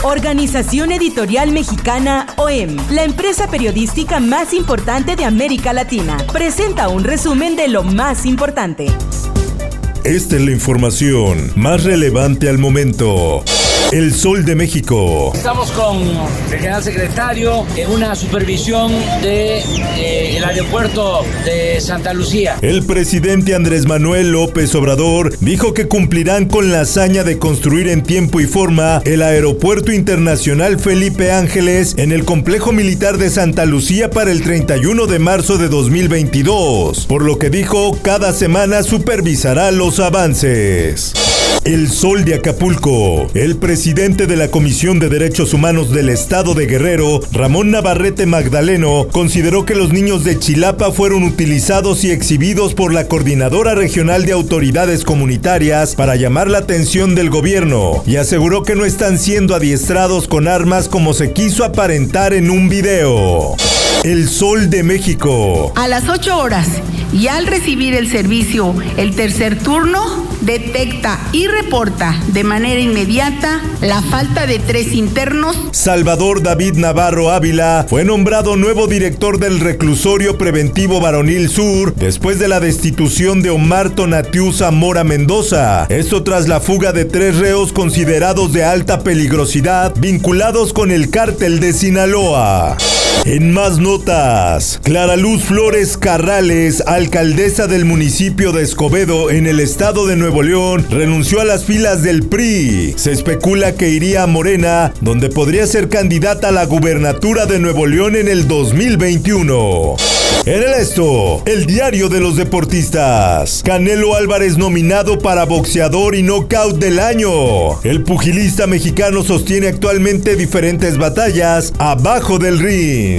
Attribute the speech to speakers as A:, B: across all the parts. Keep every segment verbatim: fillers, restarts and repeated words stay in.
A: Organización Editorial Mexicana O E M, la empresa periodística más importante de América Latina, presenta un resumen de lo más importante.
B: Esta es la información más relevante al momento. El Sol de México.
C: Estamos con el general secretario en una supervisión del de, eh, aeropuerto de Santa Lucía.
B: El presidente Andrés Manuel López Obrador dijo que cumplirán con la hazaña de construir en tiempo y forma el Aeropuerto Internacional Felipe Ángeles en el complejo militar de Santa Lucía para el treinta y uno de marzo de dos mil veintidós, por lo que dijo cada semana supervisará los avances. El Sol de Acapulco. El presidente de la Comisión de Derechos Humanos del Estado de Guerrero, Ramón Navarrete Magdaleno, consideró que los niños de Chilapa fueron utilizados y exhibidos por la Coordinadora Regional de Autoridades Comunitarias para llamar la atención del gobierno y aseguró que no están siendo adiestrados con armas como se quiso aparentar en un video. El Sol de México.
D: A las ocho horas y al recibir el servicio el tercer turno, detecta y reporta de manera inmediata la falta de tres internos.
B: Salvador David Navarro Ávila fue nombrado nuevo director del Reclusorio Preventivo Varonil Sur después de la destitución de Omar Tonatiu Zamora Mendoza. Esto tras la fuga de tres reos considerados de alta peligrosidad vinculados con el cártel de Sinaloa. En más notas, Clara Luz Flores Carrales, alcaldesa del municipio de Escobedo en el estado de Nuevo León, renunció a las filas del P R I. Se especula que iría a Morena, donde podría ser candidata a la gubernatura de Nuevo León en el dos mil veintiuno. En el esto, el diario de los deportistas. Canelo Álvarez nominado para boxeador y knockout del año. El pugilista mexicano sostiene actualmente diferentes batallas abajo del ring.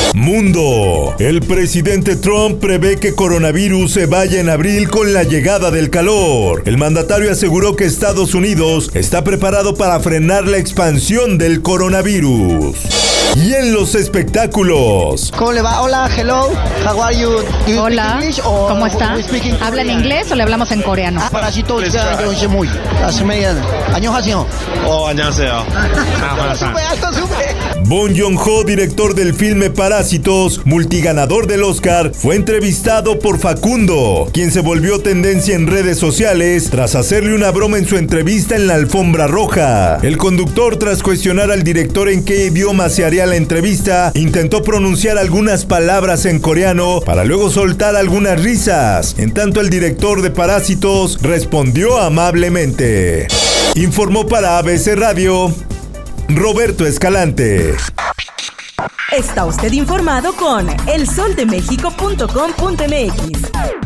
B: Mundo. El presidente Trump prevé que coronavirus se vaya en abril con la llegada del calor. El mandatario aseguró que Estados Unidos está preparado para frenar la expansión del coronavirus. Y en los espectáculos.
E: ¿Cómo le va? Hola, hello, how are you? Do you
F: Hola,
E: speak English or
F: ¿cómo está?
E: we speak in
F: ¿Habla en
E: Korean?
F: inglés o le hablamos en coreano?
E: 아, parasito yo muy. 안녕하세요.
G: 어, 안녕하세요.
E: Sube alto, sube.
B: Bong Joon-ho, director del filme Parásitos, multiganador del Oscar, fue entrevistado por Facundo, quien se volvió tendencia en redes sociales tras hacerle una broma en su entrevista en la alfombra roja. El conductor, tras cuestionar al director en qué idioma se haría la entrevista, intentó pronunciar algunas palabras en coreano para luego soltar algunas risas. En tanto, el director de Parásitos respondió amablemente. Informó para A B C Radio Roberto Escalante.
A: Está usted informado con el sol de méxico punto com punto m x.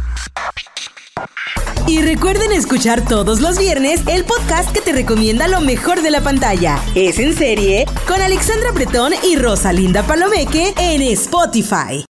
A: Y recuerden escuchar todos los viernes el podcast que te recomienda lo mejor de la pantalla. Es en serie con Alexandra Bretón y Rosalinda Palomeque en Spotify.